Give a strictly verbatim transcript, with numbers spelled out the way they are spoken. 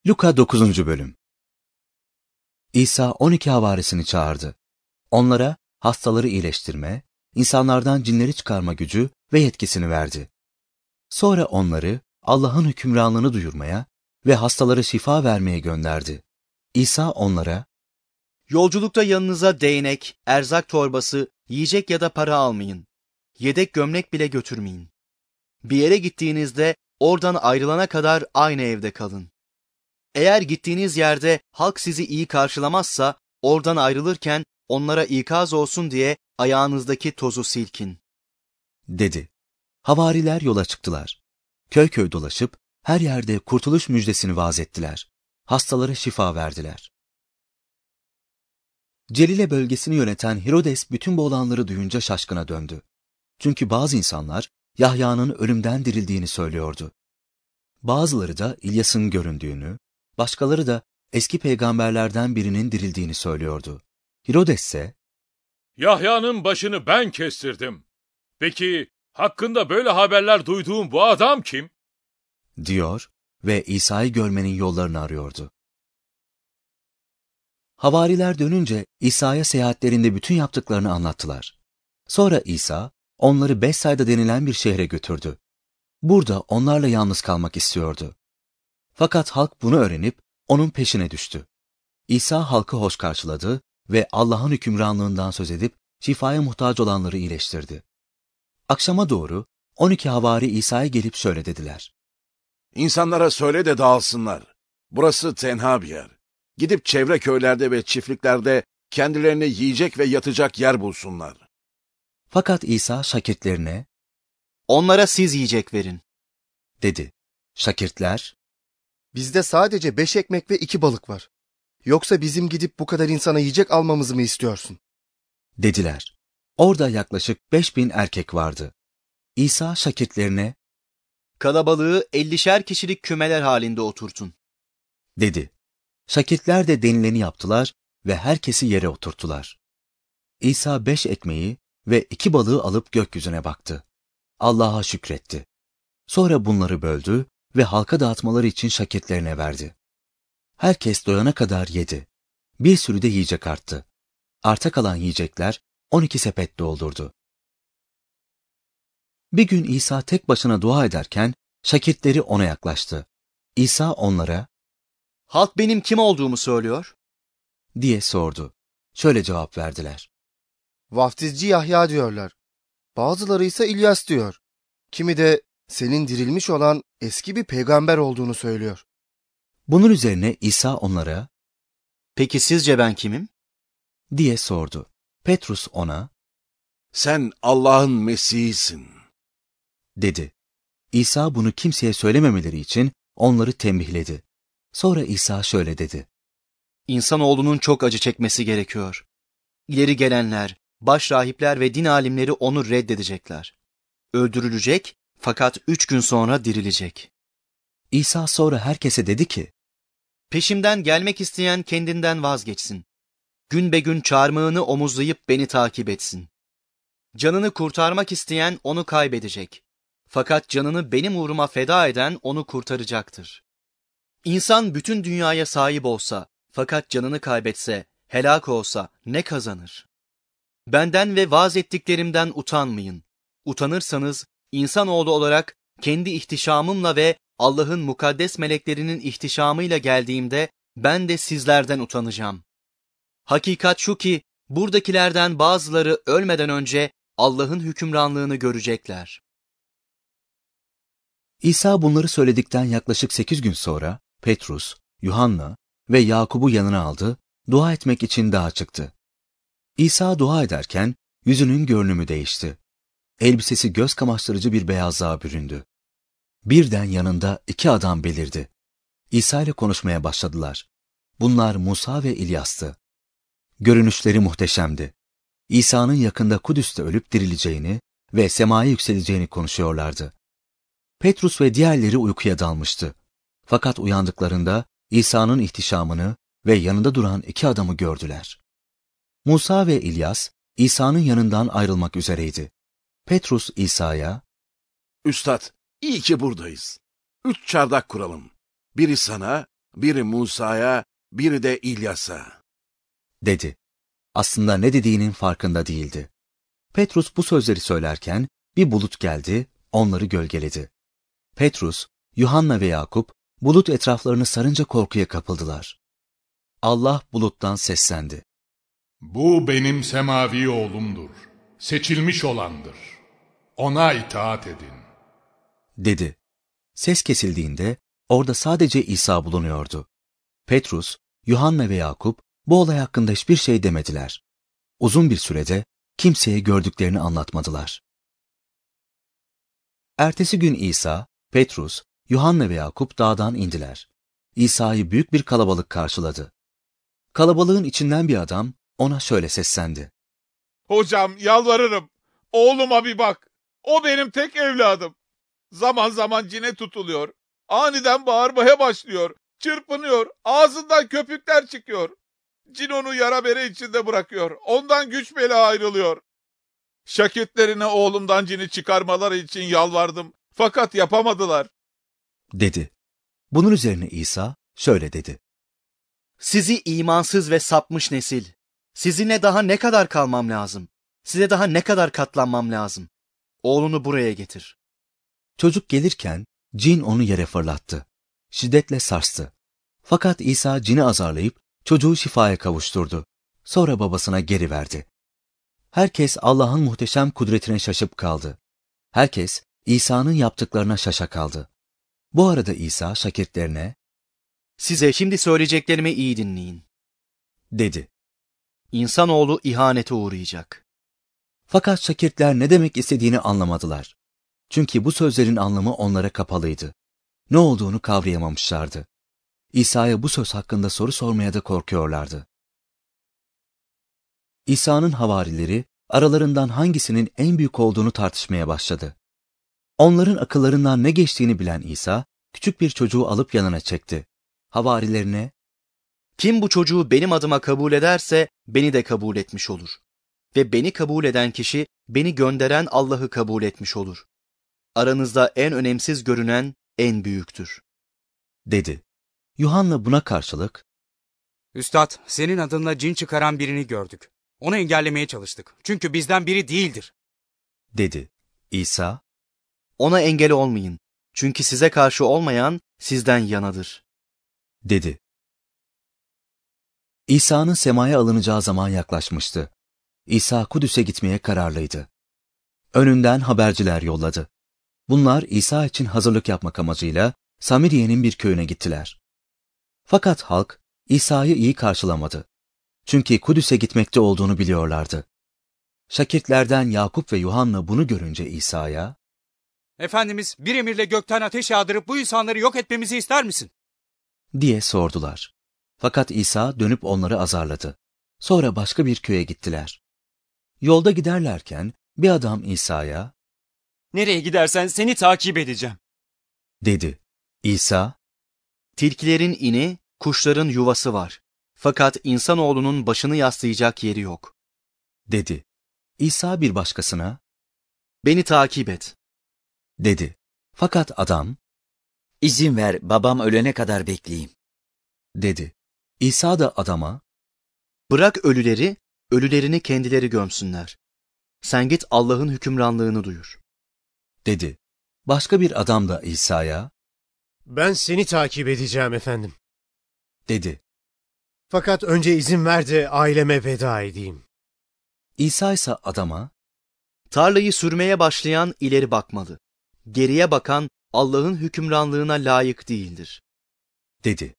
Luka dokuzuncu bölüm. İsa on iki havarisini çağırdı. Onlara hastaları iyileştirme, insanlardan cinleri çıkarma gücü ve yetkisini verdi. Sonra onları Allah'ın hükümranlığını duyurmaya ve hastalara şifa vermeye gönderdi. İsa onlara, "Yolculukta yanınıza değnek, erzak torbası, yiyecek ya da para almayın. Yedek gömlek bile götürmeyin. Bir yere gittiğinizde oradan ayrılana kadar aynı evde kalın. Eğer gittiğiniz yerde halk sizi iyi karşılamazsa, oradan ayrılırken onlara ikaz olsun diye ayağınızdaki tozu silkin." dedi. Havariler yola çıktılar. Köy köy dolaşıp her yerde kurtuluş müjdesini vaaz ettiler. Hastalara şifa verdiler. Celile bölgesini yöneten Herodes bütün bu olanları duyunca şaşkına döndü. Çünkü bazı insanlar Yahya'nın ölümden dirildiğini söylüyordu. Bazıları da İlyas'ın göründüğünü, başkaları da eski peygamberlerden birinin dirildiğini söylüyordu. Herodes ise, "Yahya'nın başını ben kestirdim. Peki hakkında böyle haberler duyduğum bu adam kim?" diyor ve İsa'yı görmenin yollarını arıyordu. Havariler dönünce İsa'ya seyahatlerinde bütün yaptıklarını anlattılar. Sonra İsa onları Bethsaida denilen bir şehre götürdü. Burada onlarla yalnız kalmak istiyordu. Fakat halk bunu öğrenip onun peşine düştü. İsa halkı hoş karşıladı ve Allah'ın hükümranlığından söz edip şifaya muhtaç olanları iyileştirdi. Akşama doğru on iki havari İsa'ya gelip şöyle dediler: "İnsanlara söyle de dağılsınlar. Burası tenha bir yer. Gidip çevre köylerde ve çiftliklerde kendilerine yiyecek ve yatacak yer bulsunlar." Fakat İsa şakirtlerine, "Onlara siz yiyecek verin." dedi. Şakirtler, "Bizde sadece beş ekmek ve iki balık var. Yoksa bizim gidip bu kadar insana yiyecek almamızı mı istiyorsun?" dediler. Orada yaklaşık beş bin erkek vardı. İsa şakirtlerine, "Kalabalığı ellişer kişilik kümeler halinde oturtun." dedi. Şakirtler de denileni yaptılar ve herkesi yere oturttular. İsa beş ekmeği ve iki balığı alıp gökyüzüne baktı. Allah'a şükretti. Sonra bunları böldü ve halka dağıtmaları için şakirtlerine verdi. Herkes doyana kadar yedi. Bir sürü de yiyecek arttı. Arta kalan yiyecekler on iki sepet doldurdu. Bir gün İsa tek başına dua ederken şakirtleri ona yaklaştı. İsa onlara, "Halk benim kim olduğumu söylüyor?" diye sordu. Şöyle cevap verdiler: "Vaftizci Yahya diyorlar. Bazıları ise İlyas diyor. Kimi de senin dirilmiş olan eski bir peygamber olduğunu söylüyor." Bunun üzerine İsa onlara, "Peki sizce ben kimim?" diye sordu. Petrus ona, "Sen Allah'ın Mesih'isin." dedi. İsa bunu kimseye söylememeleri için onları tembihledi. Sonra İsa şöyle dedi: "İnsanoğlunun çok acı çekmesi gerekiyor. İleri gelenler, baş rahipler ve din alimleri onu reddedecekler. Öldürülecek fakat üç gün sonra dirilecek." İsa sonra herkese dedi ki, "Peşimden gelmek isteyen kendinden vazgeçsin. Gün be gün çarmıhını omuzlayıp beni takip etsin. Canını kurtarmak isteyen onu kaybedecek. Fakat canını benim uğruma feda eden onu kurtaracaktır. İnsan bütün dünyaya sahip olsa, fakat canını kaybetse, helak olsa ne kazanır? Benden ve vaaz ettiklerimden utanmayın. Utanırsanız, insanoğlu olarak kendi ihtişamımla ve Allah'ın mukaddes meleklerinin ihtişamıyla geldiğimde, ben de sizlerden utanacağım. Hakikat şu ki, buradakilerden bazıları ölmeden önce Allah'ın hükümranlığını görecekler." İsa bunları söyledikten yaklaşık sekiz gün sonra Petrus, Yuhanna ve Yakub'u yanına aldı, dua etmek için dağa çıktı. İsa dua ederken yüzünün görünümü değişti. Elbisesi göz kamaştırıcı bir beyazlığa büründü. Birden yanında iki adam belirdi. İsa ile konuşmaya başladılar. Bunlar Musa ve İlyas'tı. Görünüşleri muhteşemdi. İsa'nın yakında Kudüs'te ölüp dirileceğini ve semaya yükseleceğini konuşuyorlardı. Petrus ve diğerleri uykuya dalmıştı. Fakat uyandıklarında İsa'nın ihtişamını ve yanında duran iki adamı gördüler. Musa ve İlyas, İsa'nın yanından ayrılmak üzereydi. Petrus İsa'ya, "Üstad, iyi ki buradayız. Üç çardak kuralım. Biri sana, biri Musa'ya, biri de İlyas'a. Dedi. Aslında ne dediğinin farkında değildi. Petrus bu sözleri söylerken bir bulut geldi, onları gölgeledi. Petrus, Yuhanna ve Yakup bulut etraflarını sarınca korkuya kapıldılar. Allah buluttan seslendi. Bu benim semavi oğlumdur. Seçilmiş olandır. Ona itaat edin. Dedi. Ses kesildiğinde orada sadece İsa bulunuyordu. Petrus, Yuhanna ve Yakup bu olay hakkında hiçbir şey demediler. Uzun bir sürede kimseye gördüklerini anlatmadılar. Ertesi gün İsa, Petrus, Yuhanna ve Yakup dağdan indiler. İsa'yı büyük bir kalabalık karşıladı. Kalabalığın içinden bir adam ona şöyle seslendi. Hocam yalvarırım, oğluma bir bak. O benim tek evladım. Zaman zaman cine tutuluyor. Aniden bağırmaya başlıyor. Çırpınıyor. Ağzından köpükler çıkıyor. Cin onu yara bere içinde bırakıyor. Ondan güç bela ayrılıyor. Şakirtlerine oğlumdan cini çıkarmaları için yalvardım. Fakat yapamadılar. Dedi. Bunun üzerine İsa şöyle dedi. Sizi imansız ve sapmış nesil. Sizinle daha ne kadar kalmam lazım? Size daha ne kadar katlanmam lazım? Oğlunu buraya getir. Çocuk gelirken cin onu yere fırlattı. Şiddetle sarstı. Fakat İsa cini azarlayıp çocuğu şifaya kavuşturdu. Sonra babasına geri verdi. Herkes Allah'ın muhteşem kudretine şaşıp kaldı. Herkes İsa'nın yaptıklarına şaşa kaldı. Bu arada İsa şagirdlerine, Size şimdi söyleyeceklerimi iyi dinleyin. dedi. İnsanoğlu ihanete uğrayacak. Fakat şagirdler ne demek istediğini anlamadılar. Çünkü bu sözlerin anlamı onlara kapalıydı. Ne olduğunu kavrayamamışlardı. İsa'ya bu söz hakkında soru sormaya da korkuyorlardı. İsa'nın havarileri aralarından hangisinin en büyük olduğunu tartışmaya başladı. Onların akıllarından ne geçtiğini bilen İsa, küçük bir çocuğu alıp yanına çekti. Havarilerine, Kim bu çocuğu benim adıma kabul ederse beni de kabul etmiş olur. Ve beni kabul eden kişi beni gönderen Allah'ı kabul etmiş olur. Aranızda en önemsiz görünen en büyüktür. dedi. Yuhanna buna karşılık, Üstad, senin adınla cin çıkaran birini gördük. Onu engellemeye çalıştık. Çünkü bizden biri değildir. dedi. İsa, Ona engel olmayın. Çünkü size karşı olmayan sizden yanadır. dedi. İsa'nın semaya alınacağı zaman yaklaşmıştı. İsa Kudüs'e gitmeye kararlıydı. Önünden haberciler yolladı. Bunlar İsa için hazırlık yapmak amacıyla Samiriye'nin bir köyüne gittiler. Fakat halk İsa'yı iyi karşılamadı. Çünkü Kudüs'e gitmekte olduğunu biliyorlardı. Şagirdlerden Yakup ve Yuhanna bunu görünce İsa'ya, Efendimiz, bir emirle gökten ateş yağdırıp bu insanları yok etmemizi ister misin? diye sordular. Fakat İsa dönüp onları azarladı. Sonra başka bir köye gittiler. Yolda giderlerken bir adam İsa'ya, Nereye gidersen seni takip edeceğim. dedi. İsa, Tilkilerin ini, kuşların yuvası var. Fakat insanoğlunun başını yaslayacak yeri yok. dedi. İsa bir başkasına, Beni takip et. dedi. Fakat adam, İzin ver babam ölene kadar bekleyeyim. dedi. İsa da adama, Bırak ölüleri, ölülerini kendileri gömsünler. Sen git Allah'ın hükümranlığını duyur. dedi. Başka bir adam da İsa'ya, Ben seni takip edeceğim efendim. dedi. Fakat önce izin ver de aileme veda edeyim. İsa ise adama, Tarlayı sürmeye başlayan ileri bakmalı. Geriye bakan Allah'ın hükümranlığına layık değildir. dedi.